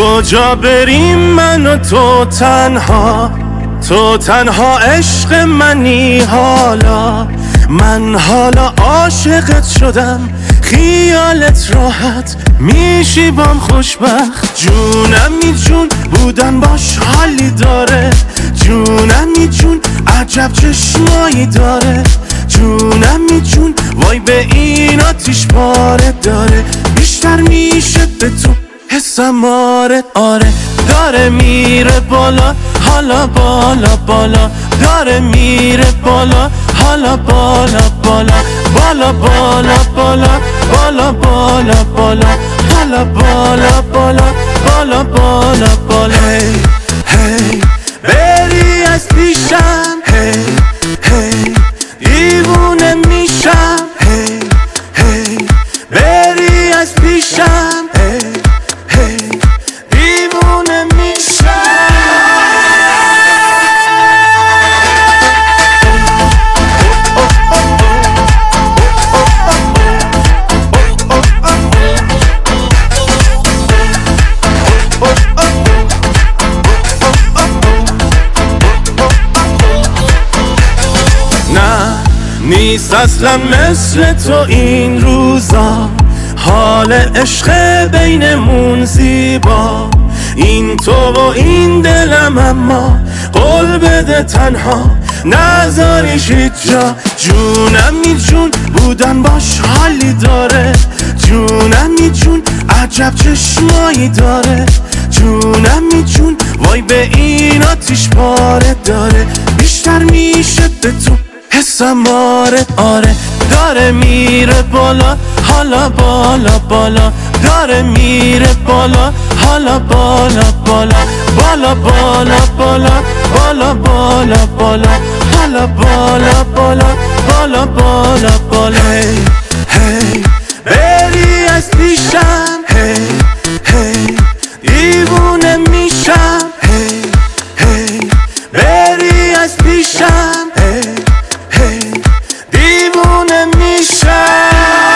کجا بریم من و تو تنها عشق منی حالا. من حالا عاشقت شدم، خیالت راحت میشی بام خوشبخت. جونمی جون بودن باش حالی داره، جونمی جون عجب چشمایی داره. جونمی جون وای به این آتیش پاره داره، بیشتر میشه به تو حسم آره داره میره بالا حالا بالا بالا، داره میره بالا حالا بالا بالا بالا بالا بالا بالا بالا بالا حالا بالا بالا بالا بالا بالا. هی هی بری از پیشم، هی هی دیوونه میشم. هی هی بری از پیشم، هی هی دیوونه میشم. نیست اصلا مثل تو این روزا، حال عشق بینمون زیبا. این تو و این دلم، اما قول بده تنها نذاریش هیچ جا. جونمی جون بودن باش حالی داره، جونمی جون عجب چشمایی داره. جونمی جون وای به این آتیش پاره داره، بیشتر میشه به تو حسم آره داره میره بالا حالا بالا بالا، داره میره بالا حالا بالا بالا بالا بالا بالا بالا بالا بالا حالا بالا بالا بالا بالا بالا. هی هی بری از پیشم، هی هی دیوونه میشم. هی هی بری از پیشم، هی هی دیوونه میشم.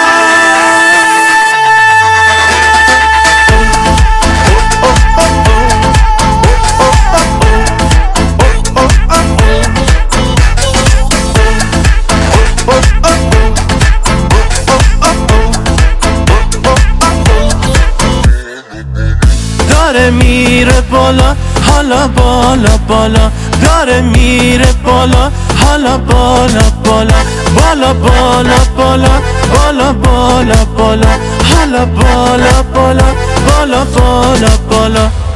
داره میره بالا حالا بالا بالا، داره میره بالا حالا بالا بالا بالا بالا بالا بالا بالا بالا حالا بالا بالا بالا بالا بالا.